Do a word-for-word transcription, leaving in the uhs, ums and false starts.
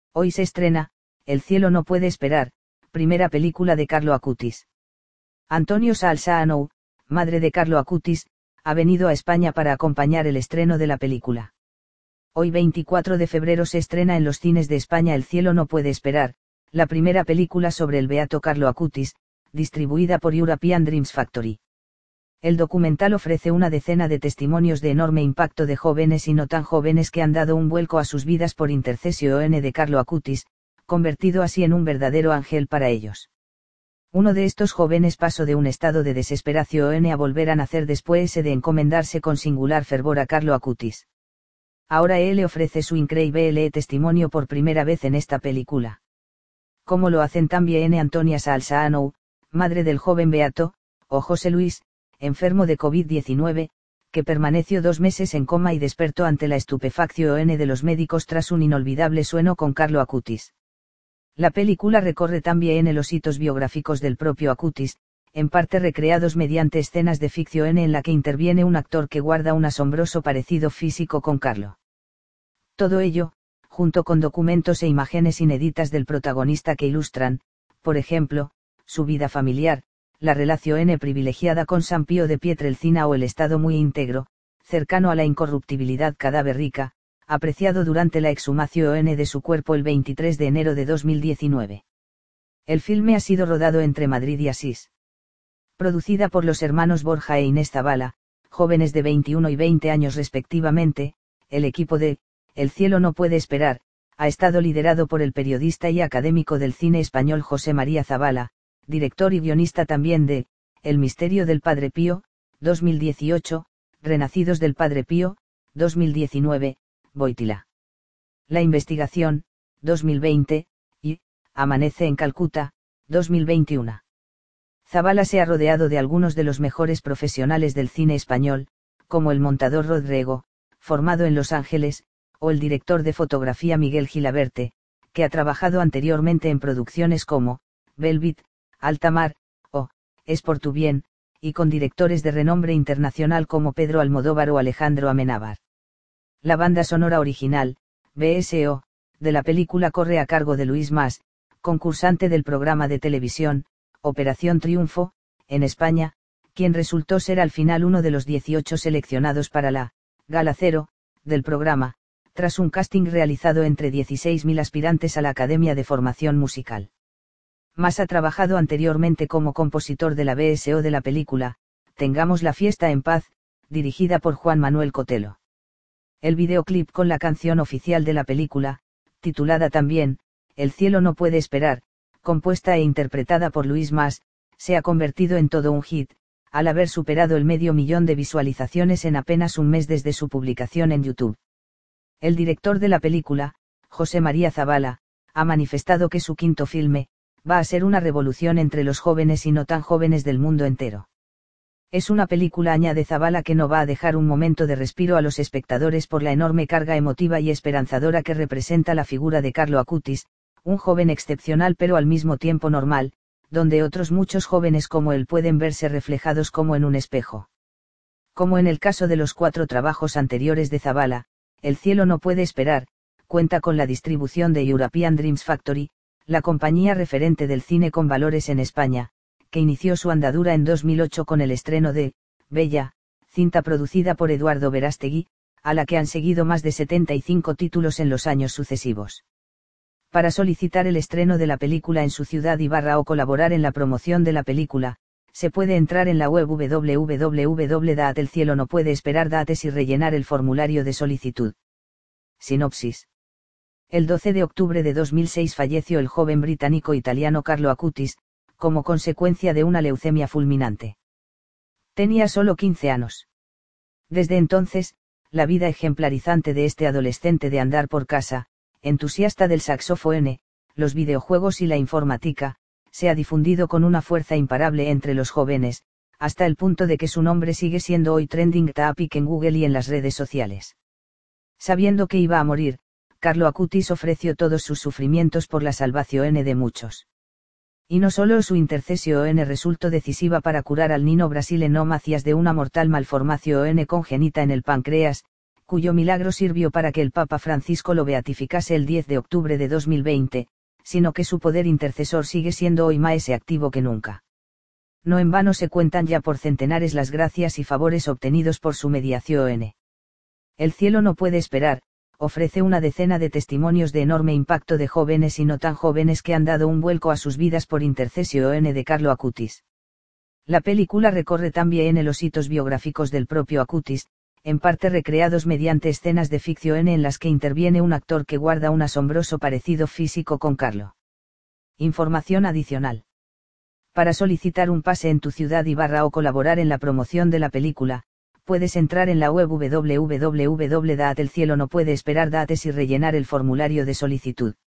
Hoy se estrena, El cielo no puede esperar, primera película de Carlo Acutis. Antonio Salsaano, madre de Carlo Acutis, ha venido a España para acompañar el estreno de la película. Hoy veinticuatro de febrero se estrena en los cines de España El cielo no puede esperar, la primera película sobre el beato Carlo Acutis, distribuida por European Dreams Factory. El documental ofrece una decena de testimonios de enorme impacto de jóvenes y no tan jóvenes que han dado un vuelco a sus vidas por intercesión de Carlo Acutis, convertido así en un verdadero ángel para ellos. Uno de estos jóvenes pasó de un estado de desesperación a volver a nacer después de encomendarse con singular fervor a Carlo Acutis. Ahora él le ofrece su increíble testimonio por primera vez en esta película. Como lo hacen también Antonia Salsaano, madre del joven beato, o José Luis, enfermo de COVID diecinueve, que permaneció dos meses en coma y despertó ante la estupefacción de los médicos tras un inolvidable sueño con Carlo Acutis. La película recorre también los hitos biográficos del propio Acutis, en parte recreados mediante escenas de ficción en la que interviene un actor que guarda un asombroso parecido físico con Carlo. Todo ello, junto con documentos e imágenes inéditas del protagonista que ilustran, por ejemplo, su vida familiar, la relación privilegiada con San Pío de Pietrelcina o el estado muy íntegro, cercano a la incorruptibilidad cadavérica, apreciado durante la exhumación de su cuerpo el veintitrés de enero de dos mil diecinueve. El filme ha sido rodado entre Madrid y Asís. Producida por los hermanos Borja e Inés Zavala, jóvenes de veintiuno y veinte años respectivamente, el equipo de El cielo no puede esperar, ha estado liderado por el periodista y académico del cine español José María Zavala, director y guionista también de El misterio del Padre Pío, dos mil dieciocho, Renacidos del Padre Pío, dos mil diecinueve, Boitila. La investigación, dos mil veinte, y Amanece en Calcuta, dos mil veintiuno. Zavala se ha rodeado de algunos de los mejores profesionales del cine español, como el montador Rodrigo, formado en Los Ángeles, o el director de fotografía Miguel Gilaberte, que ha trabajado anteriormente en producciones como Velvet, Altamar, o Es por tu bien, y con directores de renombre internacional como Pedro Almodóvar o Alejandro Amenábar. La banda sonora original, B S O, de la película corre a cargo de Luis Mas, concursante del programa de televisión, Operación Triunfo, en España, quien resultó ser al final uno de los dieciocho seleccionados para la Gala Cero, del programa, tras un casting realizado entre dieciséis mil aspirantes a la Academia de Formación Musical. Mas ha trabajado anteriormente como compositor de la B S O de la película, Tengamos la fiesta en paz, dirigida por Juan Manuel Cotelo. El videoclip con la canción oficial de la película, titulada también, El cielo no puede esperar, compuesta e interpretada por Luis Mas, se ha convertido en todo un hit, al haber superado el medio millón de visualizaciones en apenas un mes desde su publicación en YouTube. El director de la película, José María Zavala, ha manifestado que su quinto filme, va a ser una revolución entre los jóvenes y no tan jóvenes del mundo entero. Es una película, añade Zavala, que no va a dejar un momento de respiro a los espectadores por la enorme carga emotiva y esperanzadora que representa la figura de Carlo Acutis, un joven excepcional pero al mismo tiempo normal, donde otros muchos jóvenes como él pueden verse reflejados como en un espejo. Como en el caso de los cuatro trabajos anteriores de Zavala, El cielo no puede esperar, cuenta con la distribución de European Dreams Factory, la compañía referente del cine con valores en España, que inició su andadura en dos mil ocho con el estreno de Bella, cinta producida por Eduardo Verástegui, a la que han seguido más de setenta y cinco títulos en los años sucesivos. Para solicitar el estreno de la película en su ciudad y barra o colaborar en la promoción de la película, se puede entrar en la web w w w punto dat el cielo no puede esperar dates y rellenar el formulario de solicitud. Sinopsis. El doce de octubre de dos mil seis falleció el joven británico-italiano Carlo Acutis, como consecuencia de una leucemia fulminante. Tenía solo quince años. Desde entonces, la vida ejemplarizante de este adolescente de andar por casa, entusiasta del saxofone, los videojuegos y la informática, se ha difundido con una fuerza imparable entre los jóvenes, hasta el punto de que su nombre sigue siendo hoy trending topic en Google y en las redes sociales. Sabiendo que iba a morir, Carlo Acutis ofreció todos sus sufrimientos por la salvación de muchos. Y no solo su intercesión resultó decisiva para curar al niño brasileño Macias de una mortal malformación congénita en el páncreas, cuyo milagro sirvió para que el Papa Francisco lo beatificase el diez de octubre de dos mil veinte, sino que su poder intercesor sigue siendo hoy más activo que nunca. No en vano se cuentan ya por centenares las gracias y favores obtenidos por su mediación. El cielo no puede esperar, ofrece una decena de testimonios de enorme impacto de jóvenes y no tan jóvenes que han dado un vuelco a sus vidas por intercesión de Carlo Acutis. La película recorre también los hitos biográficos del propio Acutis, en parte recreados mediante escenas de ficción en las que interviene un actor que guarda un asombroso parecido físico con Carlo. Información adicional. Para solicitar un pase en tu ciudad y barra o colaborar en la promoción de la película, puedes entrar en la web w w w punto el cielo no puede esperar dates y rellenar el formulario de solicitud.